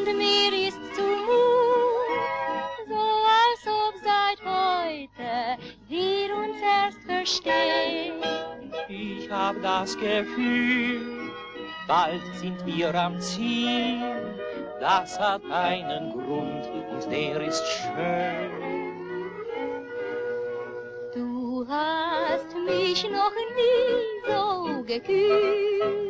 und mir ist zumut, so als ob seit heute wir uns erst verstehen. Ich hab das Gefühl, bald sind wir am Ziel, das hat einen Grund und der ist schön. Du hast mich noch nie so geküsst,